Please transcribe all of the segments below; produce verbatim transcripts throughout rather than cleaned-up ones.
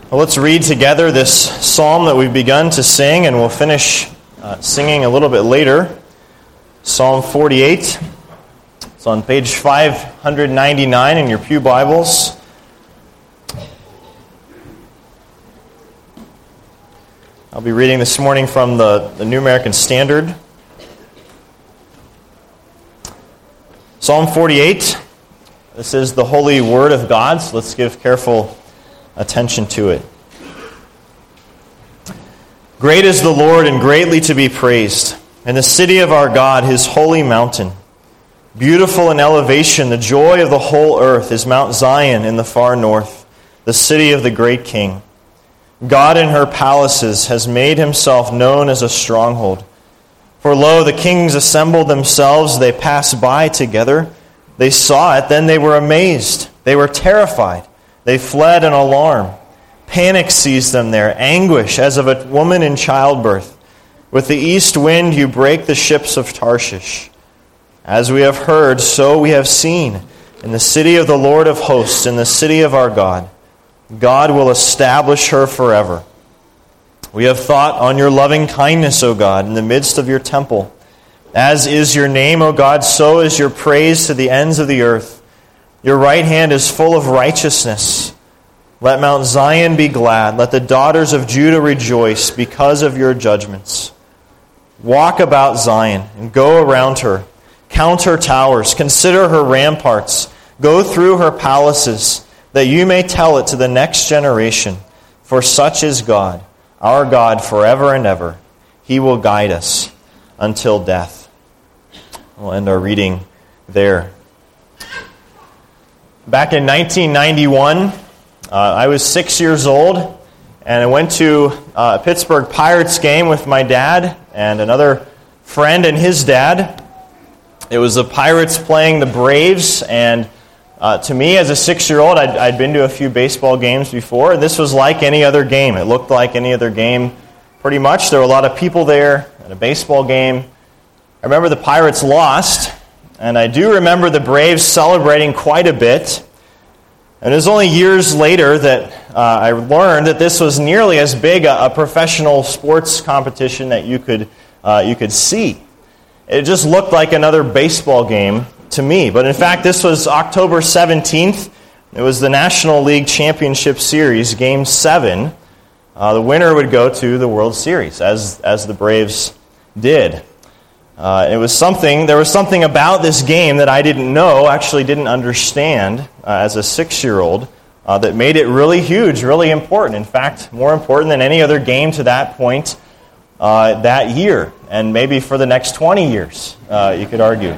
Well, let's read together this psalm that we've begun to sing, and we'll finish uh, singing a little bit later. Psalm forty-eight. It's on page five ninety-nine in your pew Bibles. I'll be reading this morning from the, the New American Standard. Psalm forty-eight. This is the holy word of God, so let's give careful attention to it. Great is the Lord and greatly to be praised, in the city of our God, his holy mountain. Beautiful in elevation, the joy of the whole earth is Mount Zion in the far north, the city of the great King. God in her palaces has made himself known as a stronghold. For lo, the kings assembled themselves, they passed by together. They saw it, then they were amazed. They were terrified. They fled in alarm. Panic seized them there, anguish as of a woman in childbirth. With the east wind you break the ships of Tarshish. As we have heard, so we have seen. In the city of the Lord of hosts, in the city of our God, God will establish her forever. We have thought on your loving kindness, O God, in the midst of your temple. As is your name, O God, so is your praise to the ends of the earth. Your right hand is full of righteousness. Let Mount Zion be glad. Let the daughters of Judah rejoice because of your judgments. Walk about Zion and go around her. Count her towers. Consider her ramparts. Go through her palaces, that you may tell it to the next generation. For such is God, our God forever and ever. He will guide us until death. We'll end our reading there. Back in nineteen ninety-one, uh, I was six years old, and I went to uh, a Pittsburgh Pirates game with my dad and another friend and his dad. It was the Pirates playing the Braves, and uh, to me, as a six-year-old, I'd, I'd been to a few baseball games before, and this was like any other game. It looked like any other game pretty much. There were a lot of people there at a baseball game. I remember the Pirates lost, and I do remember the Braves celebrating quite a bit. And it was only years later that uh, I learned that this was nearly as big a, a professional sports competition that you could uh, you could see. It just looked like another baseball game to me. But in fact, this was October seventeenth. It was the National League Championship Series, Game seven. Uh, the winner would go to the World Series, as as the Braves did. Uh, it was something. There was something about this game that I didn't know, actually didn't understand uh, as a six-year-old, uh, that made it really huge, really important. In fact, more important than any other game to that point uh, that year, and maybe for the next twenty years, uh, you could argue.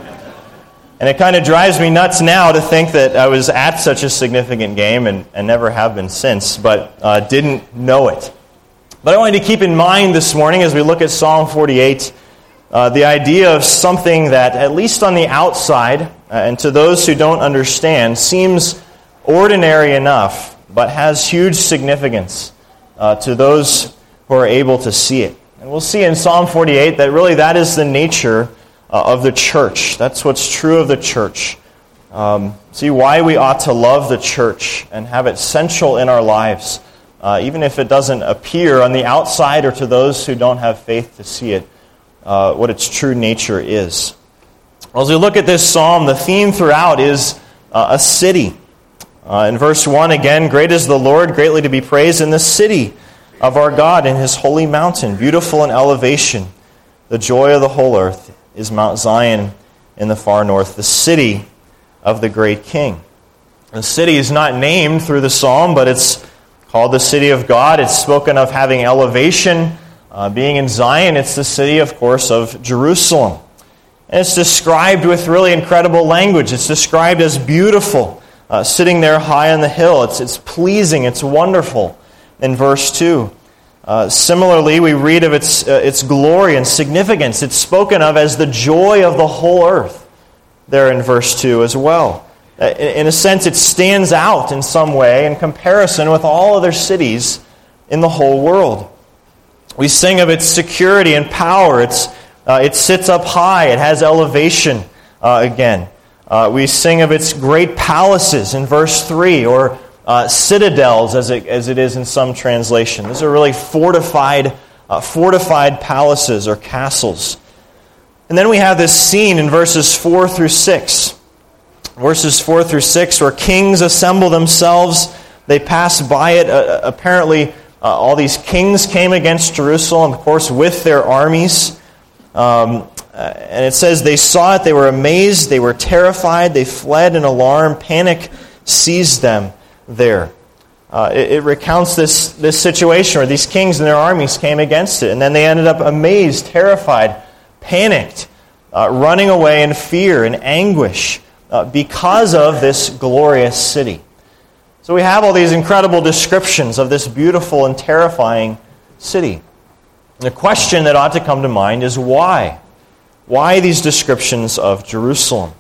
And it kind of drives me nuts now to think that I was at such a significant game and, and never have been since, but uh, didn't know it. But I wanted to keep in mind this morning as we look at Psalm forty-eight, Uh, the idea of something that, at least on the outside, uh, and to those who don't understand, seems ordinary enough, but has huge significance uh, to those who are able to see it. And we'll see in Psalm forty-eight that really that is the nature uh, of the church. That's what's true of the church. Um, see why we ought to love the church and have it central in our lives, uh, even if it doesn't appear on the outside or to those who don't have faith to see it. Uh, what its true nature is. Well, as we look at this psalm, the theme throughout is uh, a city. Uh, in verse one, again, great is the Lord, greatly to be praised, in the city of our God, in his holy mountain, beautiful in elevation. The joy of the whole earth is Mount Zion in the far north, the city of the great King. The city is not named through the psalm, but it's called the city of God. It's spoken of having elevation. Uh, being in Zion, it's the city, of course, of Jerusalem. And it's described with really incredible language. It's described as beautiful, uh, sitting there high on the hill. It's, it's pleasing, it's wonderful in verse two. Uh, similarly, we read of its, uh, its glory and significance. It's spoken of as the joy of the whole earth there in verse two as well. Uh, in, in a sense, it stands out in some way in comparison with all other cities in the whole world. We sing of its security and power. It's, uh, it sits up high. It has elevation uh, again. Uh, we sing of its great palaces in verse three, or uh, citadels, as it, as it is in some translation. These are really fortified, uh, fortified palaces or castles. And then we have this scene in verses four through six. Verses four through six, where kings assemble themselves. They pass by it. Uh, apparently, uh, all these kings came against Jerusalem, of course, with their armies. Um, and it says, they saw it, they were amazed, they were terrified, they fled in alarm, panic seized them there. Uh, it, it recounts this, this situation where these kings and their armies came against it. And then they ended up amazed, terrified, panicked, uh, running away in fear and anguish uh, because of this glorious city. So we have all these incredible descriptions of this beautiful and terrifying city. The question that ought to come to mind is why? Why these descriptions of Jerusalem?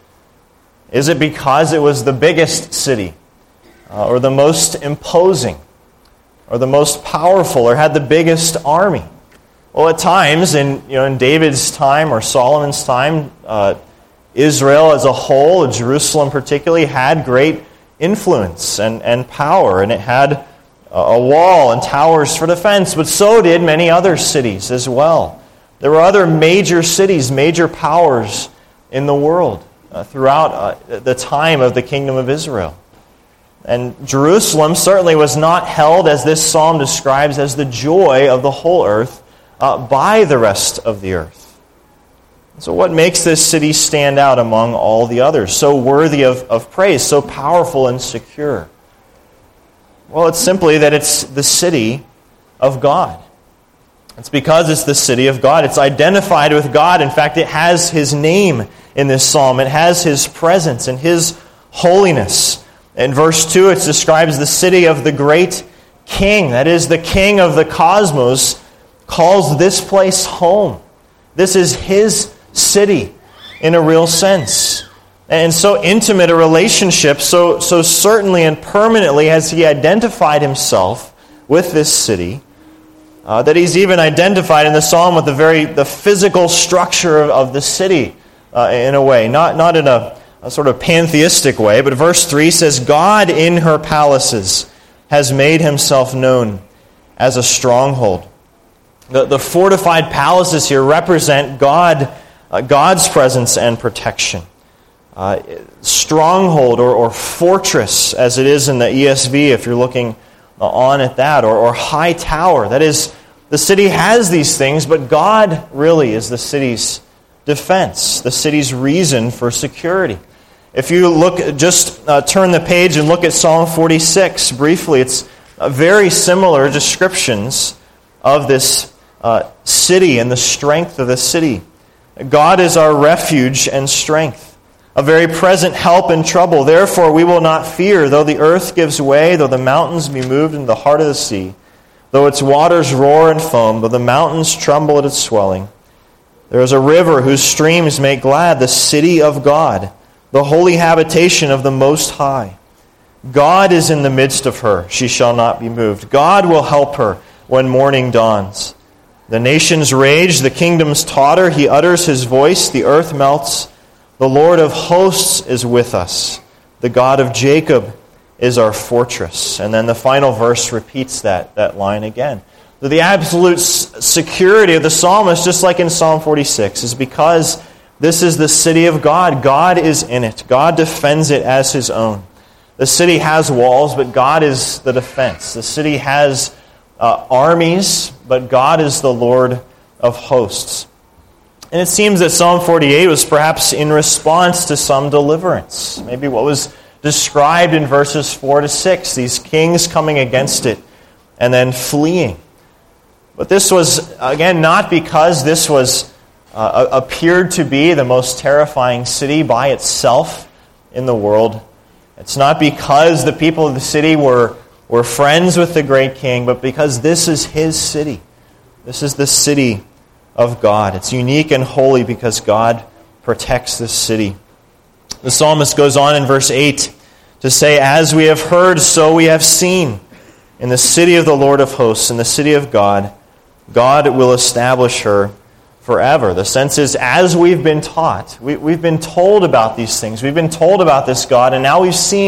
Is it because it was the biggest city, uh, or the most imposing, or the most powerful, or had the biggest army? Well, at times, in you know, in David's time or Solomon's time, uh, Israel as a whole, Jerusalem particularly, had great influence and, and power, and it had a wall and towers for defense, but so did many other cities as well. There were other major cities, major powers in the world uh, throughout uh, the time of the kingdom of Israel. And Jerusalem certainly was not held, as this psalm describes, as the joy of the whole earth uh, by the rest of the earth. So what makes this city stand out among all the others, so worthy of, of praise, so powerful and secure? Well, it's simply that it's the city of God. It's because it's the city of God. It's identified with God. In fact, it has His name in this psalm. It has His presence and His holiness. In verse two, it describes the city of the great King. That is, the King of the cosmos calls this place home. This is His city in a real sense. And so intimate a relationship, so, so certainly and permanently has He identified Himself with this city, uh, that He's even identified in the psalm with the very the physical structure of, of the city uh, in a way, not, not in a, a sort of pantheistic way, but verse three says, God in her palaces has made Himself known as a stronghold. The, the fortified palaces here represent God, uh, God's presence and protection. Uh, stronghold or, or fortress, as it is in the E S V, if you're looking on at that, or, or high tower. That is, the city has these things, but God really is the city's defense, the city's reason for security. If you look, just uh, turn the page and look at Psalm forty-six briefly. It's uh, very similar descriptions of this uh, city and the strength of the city. God is our refuge and strength, a very present help in trouble. Therefore we will not fear, though the earth gives way, though the mountains be moved into the heart of the sea, though its waters roar and foam, though the mountains tremble at its swelling. There is a river whose streams make glad the city of God, the holy habitation of the Most High. God is in the midst of her. She shall not be moved. God will help her when morning dawns. The nations rage, the kingdoms totter. He utters His voice, the earth melts. The Lord of hosts is with us. The God of Jacob is our fortress. And then the final verse repeats that, that line again. So the absolute security of the psalmist, just like in Psalm forty-six, is because this is the city of God. God is in it. God defends it as His own. The city has walls, but God is the defense. The city has uh, armies, but God is the Lord of hosts. And it seems that Psalm forty-eight was perhaps in response to some deliverance. Maybe what was described in verses four to six, these kings coming against it and then fleeing. But this was, again, not because this was uh, appeared to be the most terrifying city by itself in the world. It's not because the people of the city were, were friends with the great king, but because this is His city. This is the city of God. It's unique and holy because God protects this city. The psalmist goes on in verse eight to say, as we have heard, so we have seen. In the city of the Lord of hosts, in the city of God, God will establish her forever. The sense is, as we've been taught, we, we've been told about these things. We've been told about this God, and now we've seen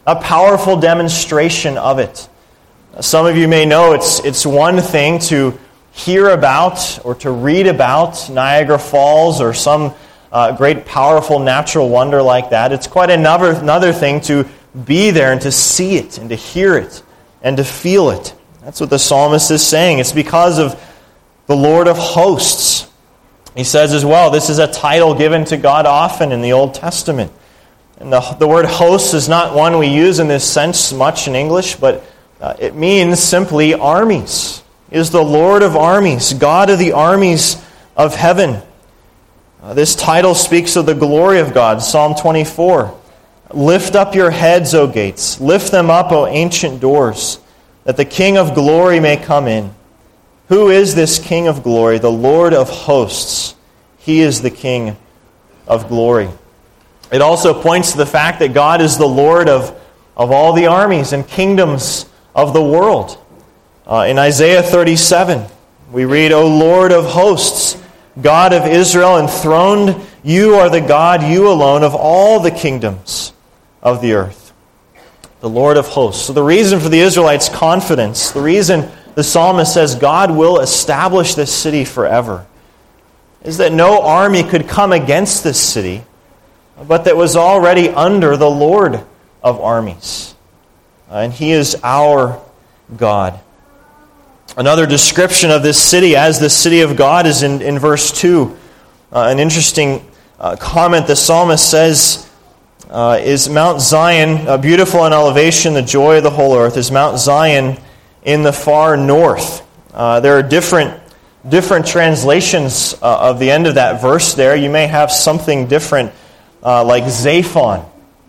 a powerful demonstration of it. Some of you may know it's it's one thing to hear about or to read about Niagara Falls or some uh, great powerful natural wonder like that. It's quite another, another thing to be there and to see it and to hear it and to feel it. That's what the psalmist is saying. It's because of the Lord of hosts. He says as well, this is a title given to God often in the Old Testament. And the, the word hosts is not one we use in this sense much in English, but uh, it means simply armies. He is the Lord of armies, God of the armies of heaven. Uh, this title speaks of the glory of God. Psalm twenty-four. Lift up your heads, O gates. Lift them up, O ancient doors, that the King of glory may come in. Who is this King of glory? The Lord of hosts. He is the King of glory. It also points to the fact that God is the Lord of, of all the armies and kingdoms of the world. Uh, in Isaiah thirty-seven, we read, O Lord of hosts, God of Israel, enthroned, you are the God, you alone, of all the kingdoms of the earth. The Lord of hosts. So the reason for the Israelites' confidence, the reason the psalmist says God will establish this city forever, is that no army could come against this city, but that was already under the Lord of armies. And He is our God. Another description of this city as the city of God is in, in verse two. Uh, an interesting uh, comment the psalmist says uh, is Mount Zion, uh, beautiful in elevation, the joy of the whole earth, is Mount Zion in the far north. Uh, there are different different translations uh, of the end of that verse there. You may have something different uh, like Zaphon.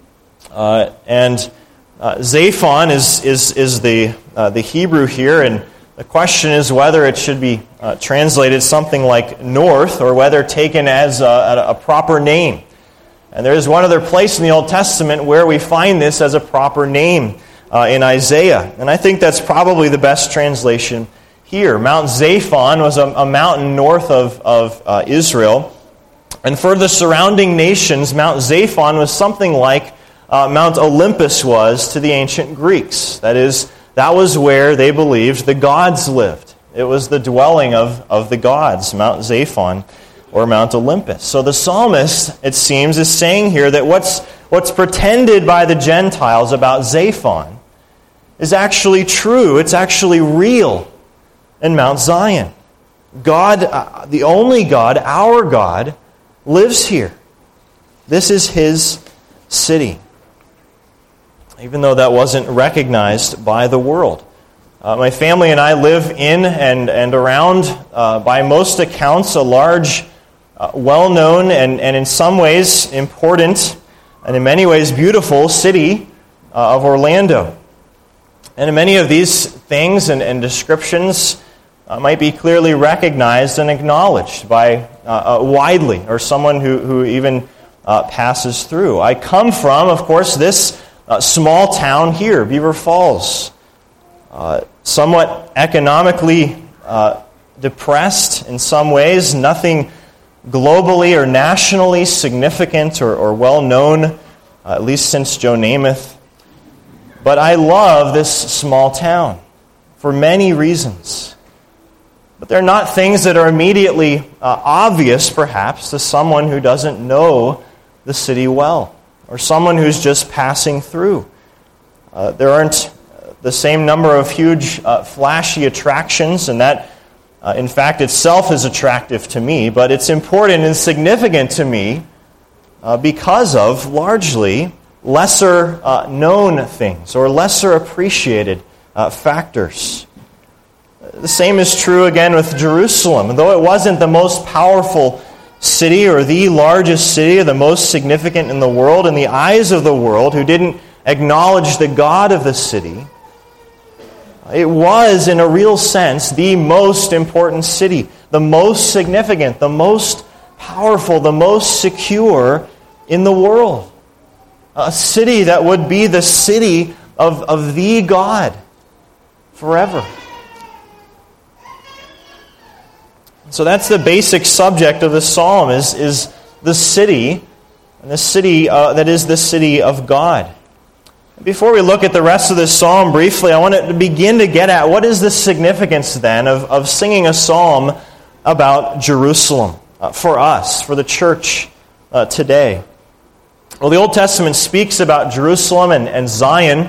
Uh, and uh, Zaphon is, is, is the, uh, the Hebrew here, and the question is whether it should be uh, translated something like north or whether taken as a, a proper name. And there is one other place in the Old Testament where we find this as a proper name uh, in Isaiah. And I think that's probably the best translation here. Mount Zaphon was a, a mountain north of, of uh, Israel. And for the surrounding nations, Mount Zaphon was something like uh, Mount Olympus was to the ancient Greeks. That is, that was where they believed the gods lived. It was the dwelling of, of the gods, Mount Zaphon or Mount Olympus. So the psalmist, it seems, is saying here that what's, what's pretended by the Gentiles about Zaphon is actually true. It's actually real in Mount Zion. God, uh, the only God, our God, lives here. This is His city, even though that wasn't recognized by the world. Uh, my family and I live in and, and around, uh, by most accounts, a large, uh, well-known, and, and in some ways important, and in many ways beautiful city uh, of Orlando. And in many of these things and, and descriptions uh, might be clearly recognized and acknowledged by uh, uh, widely, or someone who, who even uh, passes through. I come from, of course, this uh, small town here, Beaver Falls, uh, somewhat economically uh, depressed in some ways, nothing globally or nationally significant or, or well-known, uh, at least since Joe Namath. But I love this small town for many reasons. But they're not things that are immediately uh, obvious, perhaps, to someone who doesn't know the city well, or someone who's just passing through. Uh, there aren't the same number of huge, uh, flashy attractions, and that, uh, in fact, itself is attractive to me, but it's important and significant to me uh, because of, largely, lesser uh, known things or lesser appreciated uh, factors. The same is true again with Jerusalem. Though it wasn't the most powerful city or the largest city or the most significant in the world, in the eyes of the world who didn't acknowledge the God of the city, it was, in a real sense, the most important city, the most significant, the most powerful, the most secure in the world. A city that would be the city of, of the God forever. So that's the basic subject of the psalm, is, is the city, and the city uh, that is the city of God. Before we look at the rest of this psalm briefly, I want to begin to get at what is the significance then of, of singing a psalm about Jerusalem uh, for us, for the church uh, today. Well, the Old Testament speaks about Jerusalem and, and Zion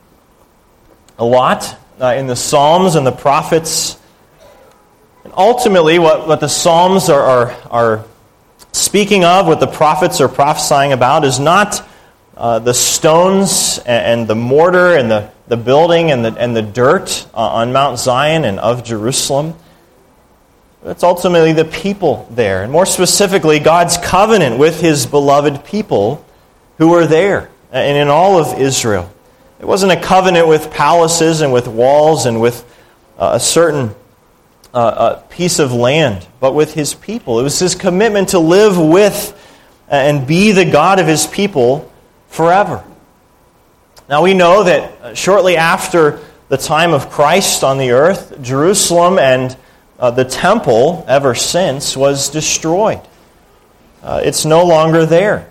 a lot uh, in the Psalms and the prophets. And ultimately, what, what the Psalms are, are, are speaking of, what the prophets are prophesying about, is not uh, the stones and, and the mortar and the, the building and the, and the dirt uh, on Mount Zion and of Jerusalem. It's ultimately the people there, and more specifically, God's covenant with His beloved people who were there and in all of Israel. It wasn't a covenant with palaces and with walls and with uh, a certain uh, a piece of land, but with His people. It was His commitment to live with and be the God of His people forever. Now we know that shortly after the time of Christ on the earth, Jerusalem and uh, the temple, ever since, was destroyed. Uh, it's no longer there.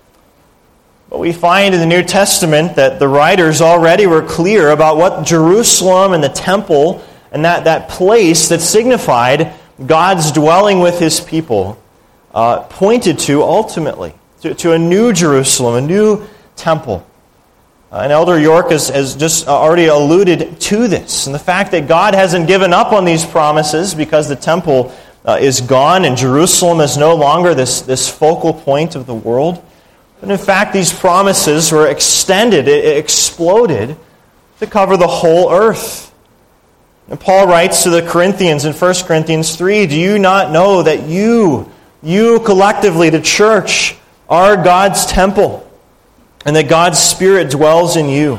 But we find in the New Testament that the writers already were clear about what Jerusalem and the temple and that, that place that signified God's dwelling with His people uh, pointed to ultimately, to, to a new Jerusalem, a new temple. Uh, and Elder York has, has just already alluded to this, and the fact that God hasn't given up on these promises because the temple uh, is gone and Jerusalem is no longer this, this focal point of the world. But in fact, these promises were extended, it exploded to cover the whole earth. And Paul writes to the Corinthians in First Corinthians three, "Do you not know that you, you collectively, the church, are God's temple, and that God's Spirit dwells in you?"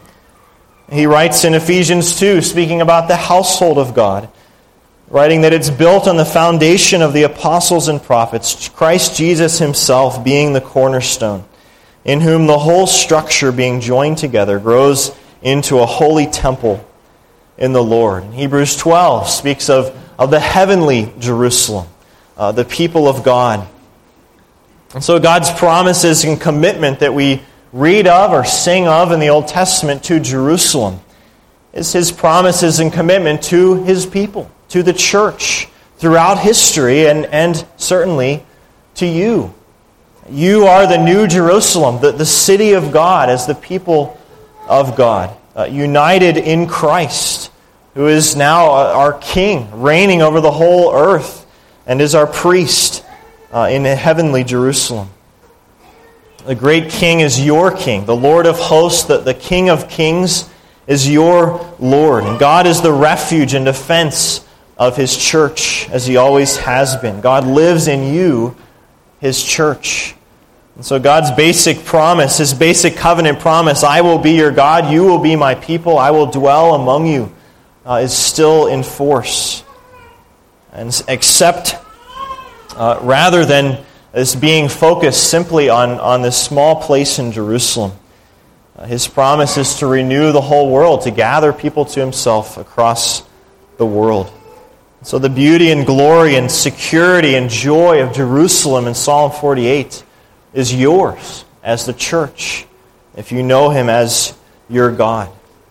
He writes in Ephesians two, speaking about the household of God, writing that it's built on the foundation of the apostles and prophets, Christ Jesus Himself being the cornerstone, in whom the whole structure being joined together grows into a holy temple in the Lord. Hebrews twelve speaks of, of the heavenly Jerusalem, uh, the people of God. And so God's promises and commitment that we read of or sing of in the Old Testament to Jerusalem is His promises and commitment to His people, to the church throughout history, and, and certainly to you. You are the new Jerusalem, the, the city of God as the people of God, uh, united in Christ, who is now our King, reigning over the whole earth, and is our priest uh, in the heavenly Jerusalem. The great King is your King, the Lord of hosts, the, the King of kings is your Lord. And God is the refuge and defense of His church, as He always has been. God lives in you, His church. And so God's basic promise, His basic covenant promise, I will be your God, you will be my people, I will dwell among you, uh, is still in force. And except, uh, rather than as being focused simply on, on this small place in Jerusalem, uh, His promise is to renew the whole world, to gather people to Himself across the world. So the beauty and glory and security and joy of Jerusalem in Psalm forty-eight is yours as the church, if you know Him as your God.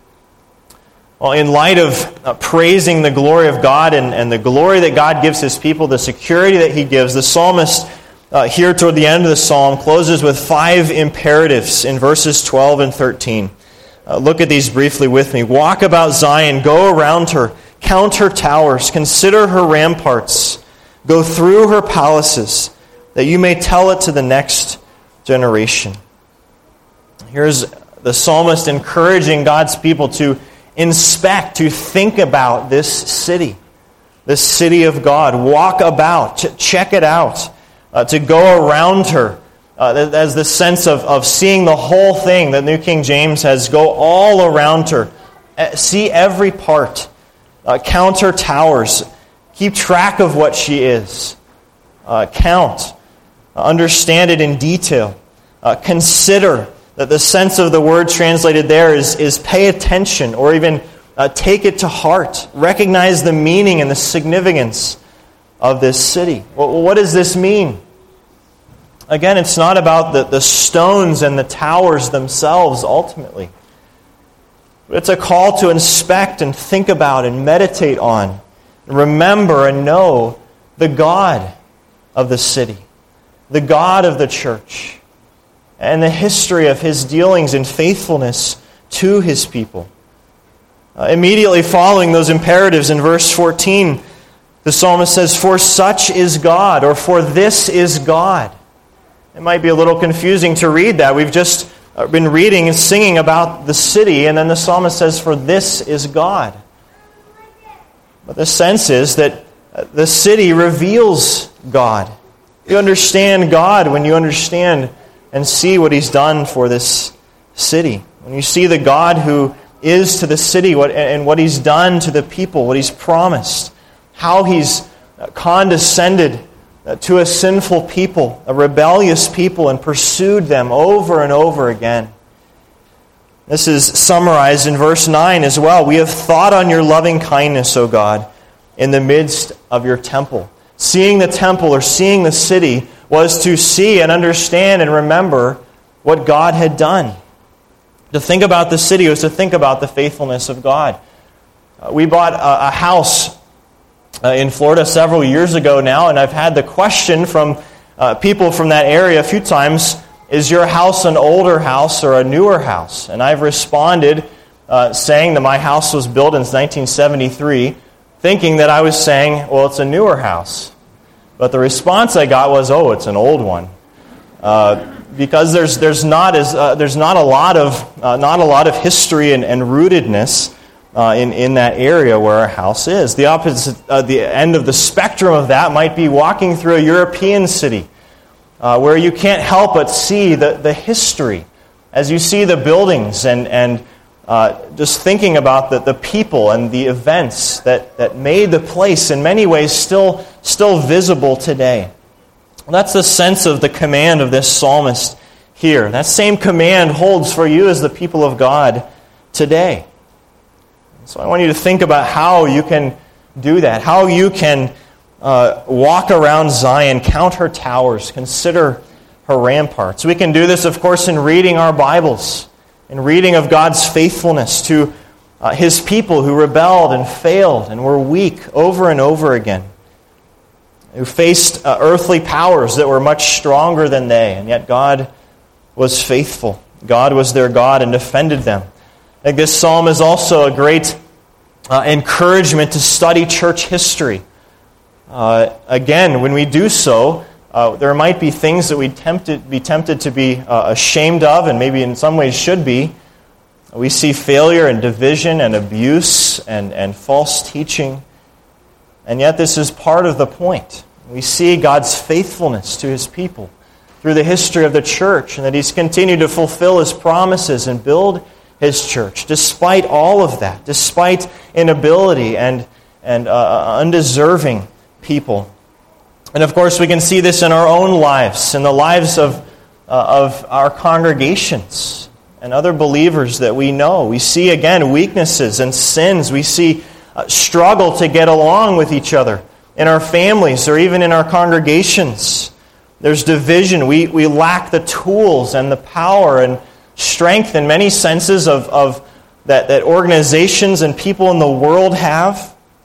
Well, in light of uh, praising the glory of God and, and the glory that God gives His people, the security that He gives, the psalmist uh, here toward the end of the psalm closes with five imperatives in verses twelve and thirteen. Uh, look at these briefly with me. Walk about Zion, go around her, count her towers, consider her ramparts, go through her palaces, that you may tell it to the next generation. Here's the psalmist encouraging God's people to inspect, to think about this city, this city of God. Walk about, ch- check it out, uh, to go around her. Uh, as the sense of, of seeing the whole thing. The New King James has go all around her. Uh, see every part. Uh, count her towers. Keep track of what she is. Uh, count. Uh, understand it in detail. Uh, consider. That the sense of the word translated there is, is pay attention, or even uh, take it to heart. Recognize the meaning and the significance of this city. Well, what does this mean? Again, it's not about the, the stones and the towers themselves ultimately. It's a call to inspect and think about and meditate on, and remember and know the God of the city, the God of the church, and the history of His dealings in faithfulness to His people. Uh, immediately following those imperatives in verse fourteen, the psalmist says, "For such is God," or "For this is God." It might be a little confusing to read that. We've just been reading and singing about the city, and then the psalmist says, "For this is God." But the sense is that the city reveals God. You understand God when you understand and see what He's done for this city. When you see the God who is to the city what, and what He's done to the people, what He's promised, how He's condescended to a sinful people, a rebellious people, and pursued them over and over again. This is summarized in verse nine as well. "We have thought on your loving kindness, O God, in the midst of your temple." Seeing the temple or seeing the city was to see and understand and remember what God had done. To think about the city was to think about the faithfulness of God. Uh, we bought a, a house uh, in Florida several years ago now, and I've had the question from uh, people from that area a few times, is your house an older house or a newer house? And I've responded uh, saying that my house was built in nineteen seventy-three, thinking that I was saying, well, it's a newer house. But the response I got was, oh, it's an old one. Uh, because there's there's not as uh, there's not a lot of uh, not a lot of history and, and rootedness uh, in in that area where our house is. The opposite, uh, the end of the spectrum of that might be walking through a European city, uh, where you can't help but see the, the history as you see the buildings and and uh, just thinking about the, the people and the events that, that made the place in many ways still still visible today. That's the sense of the command of this psalmist here. That same command holds for you as the people of God today. So I want you to think about how you can do that, how you can uh, walk around Zion, count her towers, consider her ramparts. We can do this, of course, in reading our Bibles, in reading of God's faithfulness to uh, His people who rebelled and failed and were weak over and over again, who faced uh, earthly powers that were much stronger than they, and yet God was faithful. God was their God and defended them. I think this psalm is also a great uh, encouragement to study church history. Uh, again, when we do so, uh, there might be things that we'd tempted, be tempted to be uh, ashamed of, and maybe in some ways should be. We see failure and division and abuse and, and false teaching. And yet this is part of the point. We see God's faithfulness to His people through the history of the church, and that He's continued to fulfill His promises and build His church, despite all of that, despite inability and, and uh, undeserving people. And of course we can see this in our own lives, in the lives of, uh, of our congregations and other believers that we know. We see again weaknesses and sins. We see Uh, struggle to get along with each other in our families or even in our congregations. There's division. We we lack the tools and the power and strength in many senses of, of that, that organizations and people in the world have.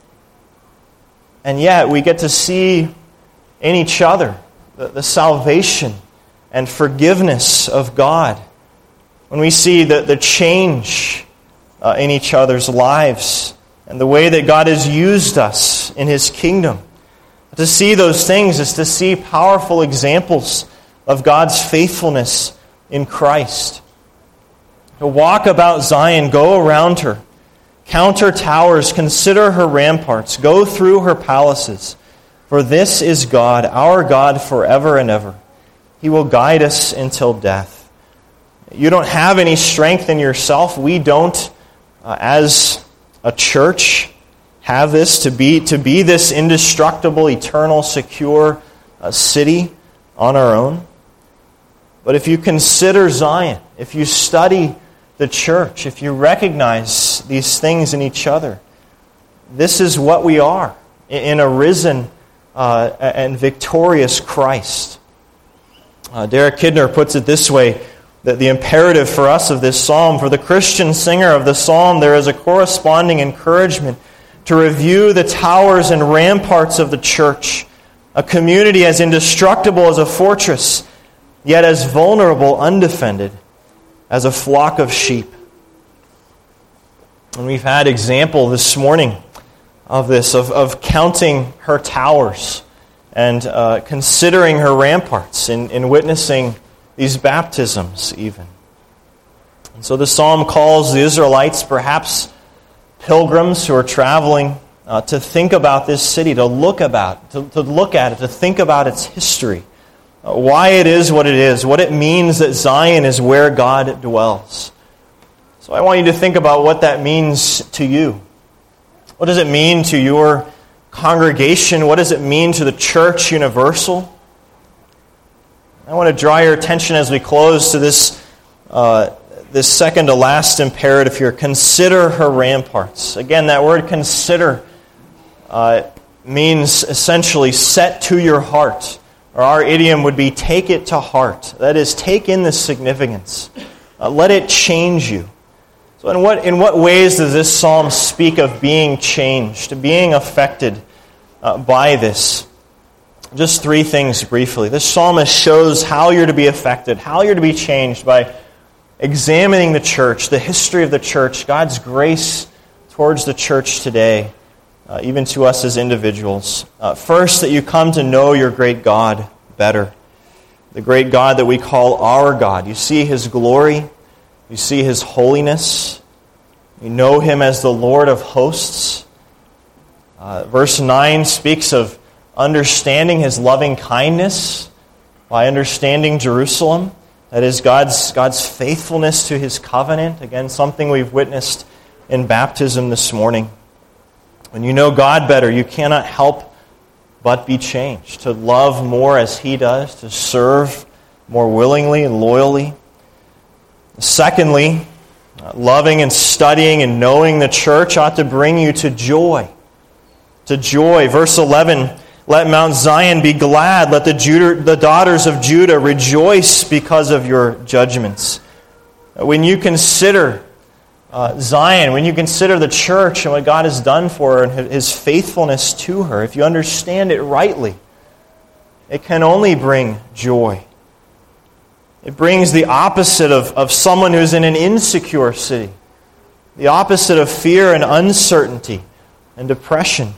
And yet we get to see in each other the, the salvation and forgiveness of God. When we see the, the change uh, in each other's lives, and the way that God has used us in His kingdom. To see those things is to see powerful examples of God's faithfulness in Christ. To walk about Zion, go around her, count her towers, consider her ramparts, go through her palaces. For this is God, our God forever and ever. He will guide us until death. You don't have any strength in yourself. We don't, uh, as a church, have this to be to be this indestructible, eternal, secure uh, city on our own. But if you consider Zion, if you study the church, if you recognize these things in each other, this is what we are in a risen uh, and victorious Christ. Uh, Derek Kidner puts it this way: The, the imperative for us of this psalm, for the Christian singer of the psalm, there is a corresponding encouragement to review the towers and ramparts of the church, a community as indestructible as a fortress, yet as vulnerable, undefended, as a flock of sheep. And we've had example this morning of this, of, of counting her towers and uh, considering her ramparts in, in witnessing these baptisms even. And so the psalm calls the Israelites, perhaps pilgrims who are traveling, uh, to think about this city, to look about, to, to look at it, to think about its history, uh, why it is what it is, what it means that Zion is where God dwells. So I want you to think about what that means to you. What does it mean to your congregation? What does it mean to the church universal? I want to draw your attention as we close to this uh, this second to last imperative here. Consider her ramparts. Again, that word consider uh, means essentially set to your heart. Or our idiom would be take it to heart. That is, take in the significance. Uh, let it change you. So in what in what ways does this psalm speak of being changed, being affected uh, by this? Just three things briefly. This psalmist shows how you're to be affected, how you're to be changed by examining the church, the history of the church, God's grace towards the church today, uh, even to us as individuals. Uh, first, that you come to know your great God better. The great God that we call our God. You see His glory. You see His holiness. You know Him as the Lord of hosts. Uh, verse nine speaks of understanding His loving kindness by understanding Jerusalem. That is God's, God's faithfulness to His covenant. Again, something we've witnessed in baptism this morning. When you know God better, you cannot help but be changed. To love more as He does, to serve more willingly and loyally. Secondly, loving and studying and knowing the church ought to bring you to joy. To joy. Verse eleven, let Mount Zion be glad. Let the, Judah, the daughters of Judah rejoice because of your judgments. When you consider uh, Zion, when you consider the church and what God has done for her and His faithfulness to her, if you understand it rightly, it can only bring joy. It brings the opposite of, of someone who's in an insecure city. The opposite of fear and uncertainty and depression.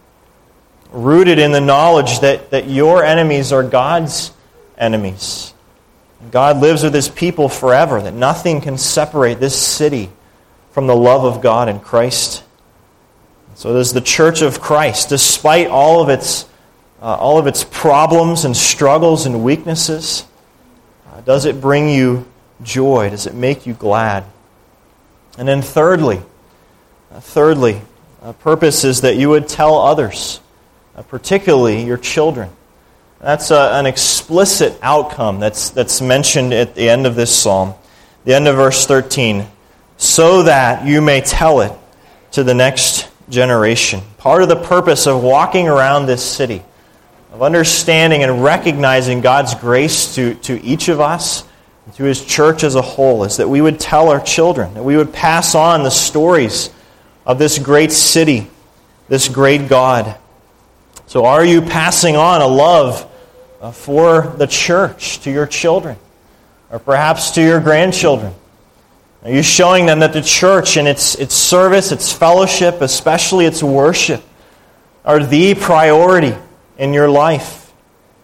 Rooted in the knowledge that, that your enemies are God's enemies. And God lives with His people forever, that nothing can separate this city from the love of God in Christ. So does the church of Christ, despite all of its uh, all of its problems and struggles and weaknesses, uh, does it bring you joy? Does it make you glad? And then thirdly, uh, thirdly, uh, purpose is that you would tell others, Uh, particularly your children. That's uh, an explicit outcome that's that's mentioned at the end of this psalm. The end of verse thirteen. So that you may tell it to the next generation. Part of the purpose of walking around this city, of understanding and recognizing God's grace to, to each of us, and to His church as a whole, is that we would tell our children, that we would pass on the stories of this great city, this great God. So are you passing on a love uh, for the church to your children? Or perhaps to your grandchildren? Are you showing them that the church and its, its service, its fellowship, especially its worship, are the priority in your life?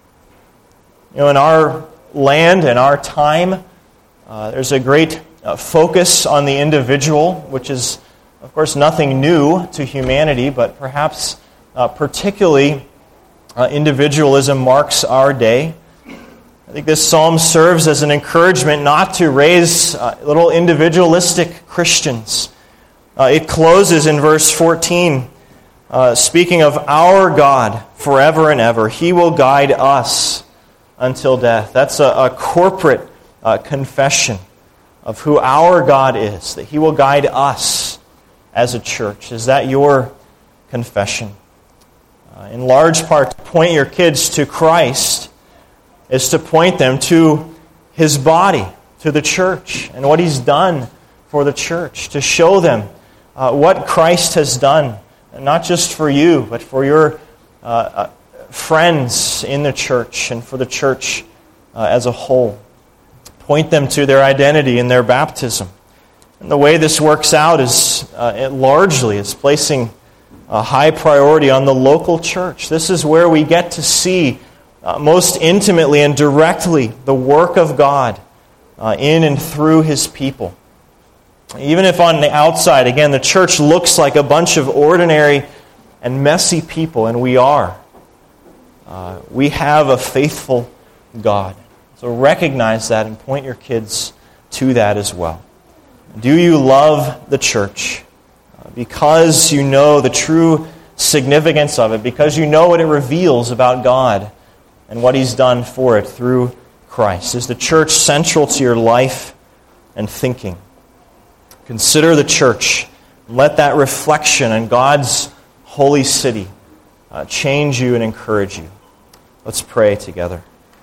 You know, in our land and our time, uh, there's a great uh, focus on the individual, which is, of course, nothing new to humanity, but perhaps Uh, particularly, uh, individualism marks our day. I think this psalm serves as an encouragement not to raise uh, little individualistic Christians. Uh, it closes in verse fourteen, uh, speaking of our God forever and ever. He will guide us until death. That's a, a corporate uh, confession of who our God is, that He will guide us as a church. Is that your confession? Uh, in large part, to point your kids to Christ is to point them to His body, to the church and what he's done for the church, to show them uh, what Christ has done, not just for you, but for your uh, uh, friends in the church and for the church uh, as a whole. Point them to their identity in their baptism. And the way this works out is uh, it largely is placing a high priority on the local church. This is where we get to see uh, most intimately and directly the work of God uh, in and through his people. Even if on the outside, again, the church looks like a bunch of ordinary and messy people, and we are, uh, we have a faithful God. So recognize that and point your kids to that as well. Do you love the church uh, because you know the true significance of it, because you know what it reveals about God and what he's done for it through Christ? Is the church central to your life and thinking? Consider the church. Let that reflection on God's holy city uh, change you and encourage you. Let's pray together.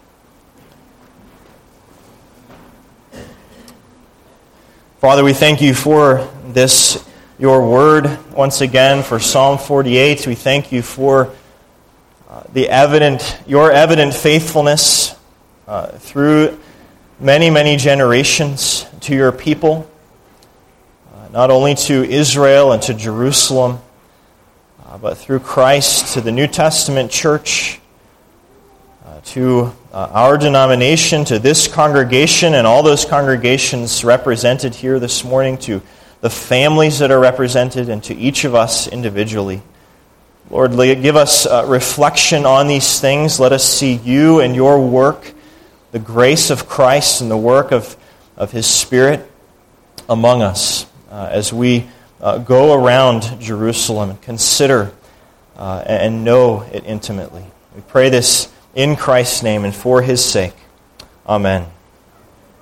Father, we thank you for this, your word, once again, for Psalm forty-eight. We thank you for uh, the evident, your evident faithfulness uh, through many, many generations to your people. Not only to Israel and to Jerusalem, uh, but through Christ to the New Testament church, uh, to uh, our denomination, to this congregation and all those congregations represented here this morning, to the families that are represented, and to each of us individually. Lord, give us uh, reflection on these things. Let us see you and your work, the grace of Christ and the work of, of his Spirit among us. Uh, as we uh, go around Jerusalem and consider uh, and know it intimately. We pray this in Christ's name and for his sake. Amen.